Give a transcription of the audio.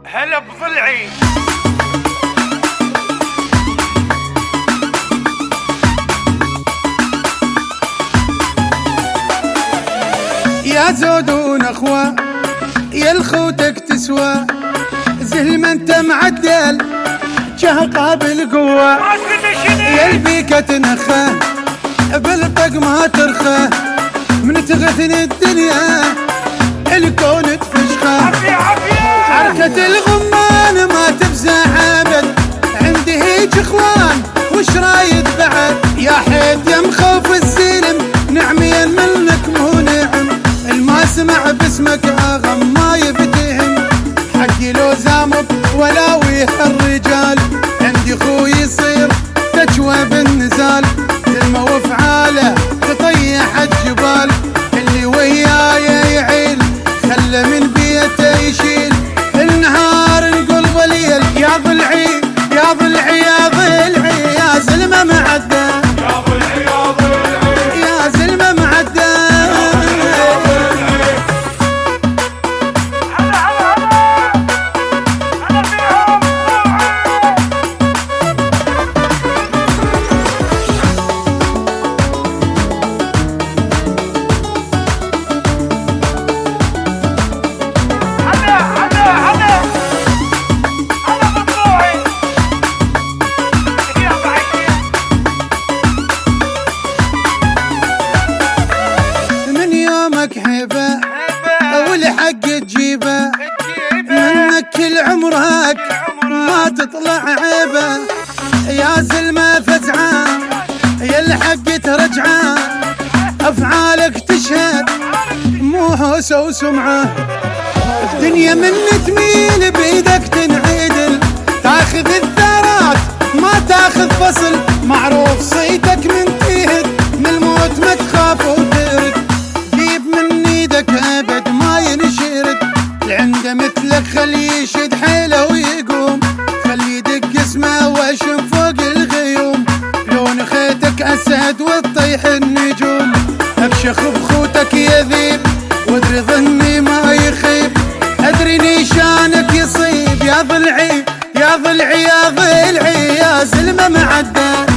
هلا بضلعي. يا زودون اخوة يا الخوتك تسوى، زل ما انت معدل جه قابل قوة، يا البيكة تنخه بالطق ما ترخه، من تغثني الدنيا الكون تفشخه، حركة الغمان ما تفزع ابد، عندي هيج اخوان وش رايد بعد، يا حيد يا مخوف السلم نعميا منك مو نعم، الما سمع باسمك اغم ما يفتهم، حقي لو زامك ولاويه الرجال، عندي خوي يصير تجوى بالنزال، كلمة وفعاله تطيح الجبال، اللي وياي يعيل خله من بيته يشيل، النهار نقول وليل، يا ضلعي يا ضلعي يا ضلعي يا زلمة معدى، يا ضلعي يا ضلعي يا زلمة معدى. والحق تجيبه منك كل عمرك ما تطلع عيبه، يا زلمة فزعان يا الحق ترجعه، افعالك تشهد مو هوسه وسمعه، الدنيا من تميل بيدك تنعدل، تاخذ الثارات ما تاخذ فصل، معروف صيتك من تهد من الموت ما تخاف وترد، جيب من ايدك ابد ما ينشرد، عنده مثلك خليه يشد حيله ويقوم، خليه يدق اسمه واشم فوق الغيوم، لون خيتك اسد وتطيح النجوم، ابشخ بخوتك يذيب وادري ظني ما يخيب، ادري نيشانك يصيب، يا ضلعي يا ضلعي يا ضلعي يا زلمة معدى.